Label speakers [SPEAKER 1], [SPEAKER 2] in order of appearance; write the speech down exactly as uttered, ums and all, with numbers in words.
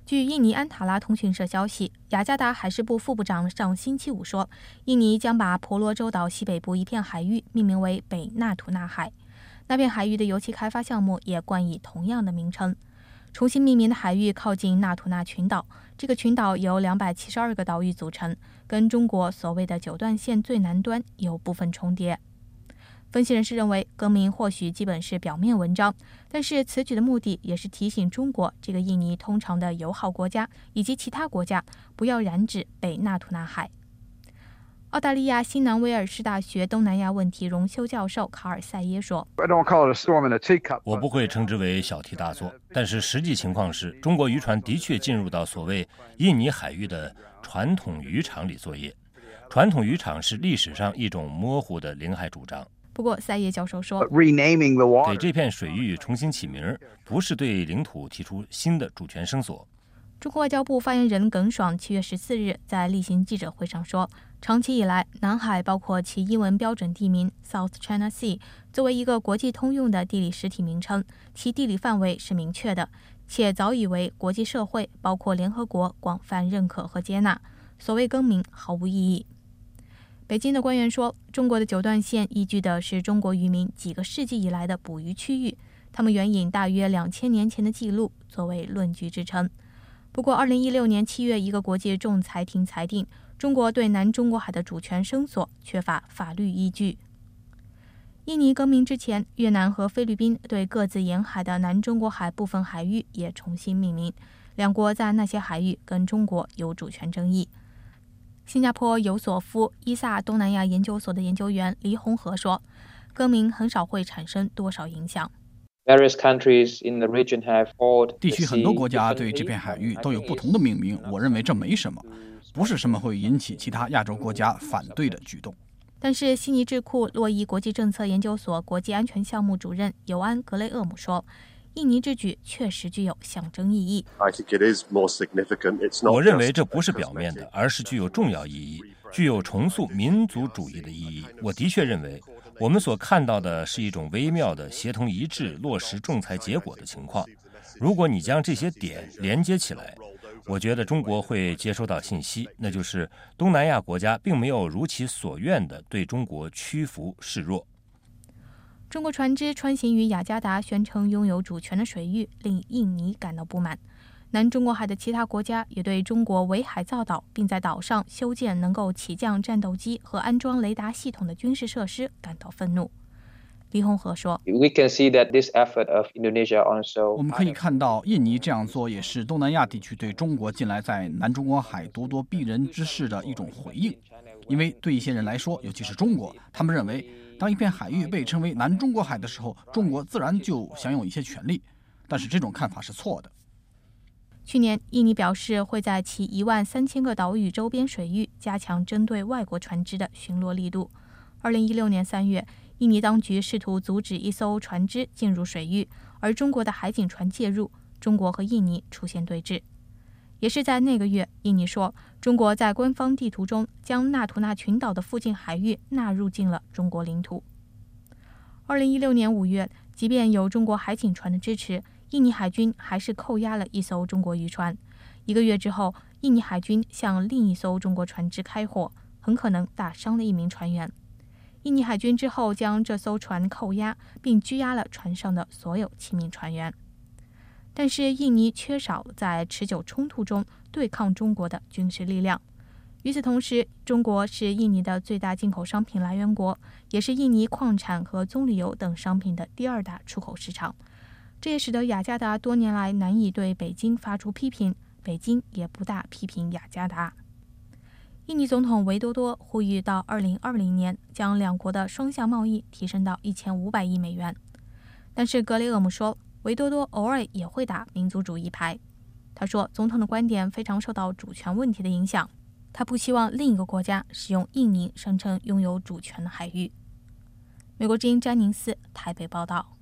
[SPEAKER 1] 据印尼安塔拉通讯社消息，雅加达海事部副部长上星期五说，印尼将把婆罗洲岛西北部一片海域命名为北纳图纳海，那片海域的油气开发项目也冠以同样的名称。重新命名的海域靠近纳图纳群岛，这个群岛由两百七十二个岛屿组成，跟中国所谓的九段线最南端有部分重叠。分析人士认为，更名或许基本是表面文章，但是此举的目的也是提醒中国这个印尼通常的友好国家以及其他国家不要染指北纳图纳海。澳大利亚新南威尔士大学东南亚问题荣休教授卡尔塞耶说，
[SPEAKER 2] 我不会称之为小题大做，但是实际情况是，中国渔船的确进入到所谓印尼海域的传统渔场里作业。传统渔场是历史上一种模糊的领海主张。
[SPEAKER 1] 不过塞耶教授说，
[SPEAKER 2] 给这片水域重新起名，不是对领土提出新的主权声索。
[SPEAKER 1] 中国外交部发言人耿爽七月十四日在例行记者会上说，长期以来，南海包括其英文标准地名 South China Sea 作为一个国际通用的地理实体名称，其地理范围是明确的，且早已为国际社会包括联合国广泛认可和接纳，所谓更名毫无意义。北京的官员说，中国的九段线依据的是中国渔民几个世纪以来的捕鱼区域，他们援引大约两千年前的记录作为论据支撑。不过二零一六年七月，一个国际仲裁庭裁定，中国对南中国海的主权声索缺乏法律依据。印尼更名之前，越南和菲律宾对各自沿海的南中国海部分海域也重新命名，两国在那些海域跟中国有主权争议。新加坡尤索夫伊萨东南亚研究所的研究员黎洪和说，更名很少会产生多少影响。
[SPEAKER 3] 地区很多国家对这片海域都有不同的命名，我认为这没什么，不是什么会引起其他亚洲国家反对的举动。
[SPEAKER 1] 但是悉尼智库洛伊国际政策研究所国际安全项目主任尤安·格雷厄姆说，印尼之举确实具有象征意义。
[SPEAKER 2] 我认为这不是表面的，而是具有重要意义，具有重塑民族主义的意义。我的确认为，我们所看到的是一种微妙的协同一致落实仲裁结果的情况。如果你将这些点连接起来，我觉得中国会接收到信息，那就是东南亚国家并没有如其所愿地对中国屈服示弱。
[SPEAKER 1] 中国船只穿行于雅加达宣称拥有主权的水域，令印尼感到不满。南中国海的其他国家也对中国围海造岛，并在岛上修建能够起降战斗机和安装雷达系统的军事设施感到愤怒。黎洪和说，
[SPEAKER 3] 我们可以看到，印尼这样做也是东南亚地区对中国近来在南中国海咄咄逼人之势的一种回应。因为对一些人来说，尤其是中国，他们认为当一片海域被称为南中国海的时候，中国自然就享有一些权利，但是这种看法是错的。
[SPEAKER 1] 去年，印尼表示会在其一万三千个岛屿周边水域加强针对外国船只的巡逻力度。二零一六年三月，印尼当局试图阻止一艘船只进入水域，而中国的海警船介入，中国和印尼出现对峙。也是在那个月，印尼说，中国在官方地图中将纳图纳群岛的附近海域纳入进了中国领土。二零一六年五月，即便有中国海警船的支持，印尼海军还是扣押了一艘中国渔船。一个月之后，印尼海军向另一艘中国船只开火，很可能打伤了一名船员。印尼海军之后将这艘船扣押，并拘押了船上的所有七名船员。但是印尼缺少在持久冲突中对抗中国的军事力量。与此同时，中国是印尼的最大进口商品来源国，也是印尼矿产和棕榈油等商品的第二大出口市场。这也使得雅加达多年来难以对北京发出批评，北京也不大批评雅加达。印尼总统维多多呼吁到二零二零年将两国的双向贸易提升到一千五百亿美元。但是格雷厄姆说，维多多偶尔也会打民族主义牌。他说，总统的观点非常受到主权问题的影响，他不希望另一个国家使用印尼声称拥有主权的海域。美国之音詹宁斯台北报道。